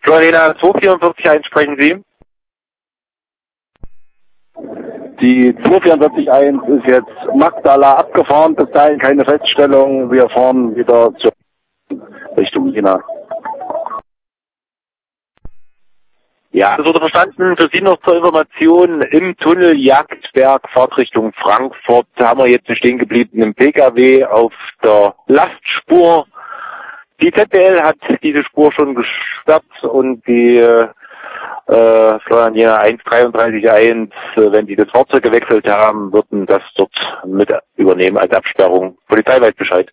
Florina 2441 sprechen Sie. Die 2441 ist jetzt Magdala abgefahren, bis dahin keine Feststellung. Wir fahren wieder Richtung Jena. Ja, das wurde verstanden. Für Sie noch zur Information, im Tunnel Jagdberg, Fahrtrichtung Frankfurt, haben wir jetzt einen stehen gebliebenen Pkw auf der Lastspur. Die ZBL hat diese Spur schon gesperrt und die Florian Jena 133.1, wenn die das Fahrzeug gewechselt haben, würden das dort mit übernehmen als Absperrung. Polizei weiß Bescheid.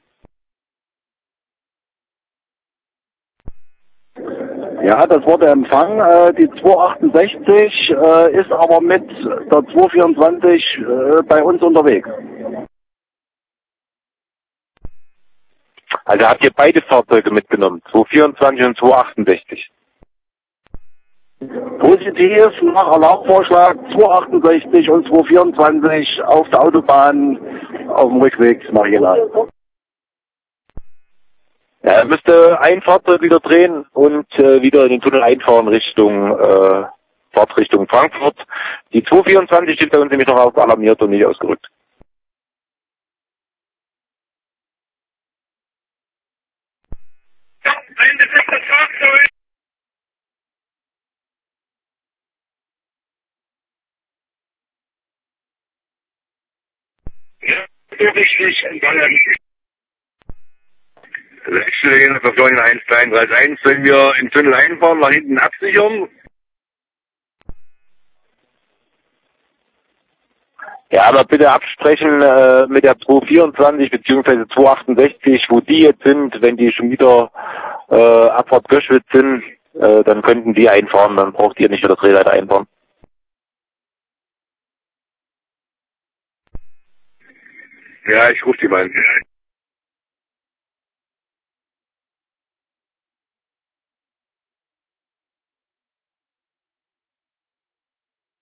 Ja, das wurde empfangen. Die 268 ist aber mit der 224 bei uns unterwegs. Also habt ihr beide Fahrzeuge mitgenommen, 224 und 268. Positiv nach Alarmvorschlag 268 und 224 auf der Autobahn auf dem Rückweg nach Jena. Ja, er müsste ein Fahrzeug wieder drehen und wieder in den Tunnel einfahren Richtung Fahrtrichtung Frankfurt. Die 224 steht bei uns nämlich noch auf alarmiert und nicht ausgerückt. Ein defektes Fahrzeug. Ja, richtig. Wechselgänge für Florian 133.1, wenn wir im Tunnel einfahren, nach hinten absichern. Ja, aber bitte absprechen mit der 224 bzw. 268, wo die jetzt sind. Wenn die schon wieder Abfahrt Göschwitz sind, dann könnten die einfahren, dann braucht ihr nicht wieder Drehleiter einfahren. Ja, ich rufe die mal an.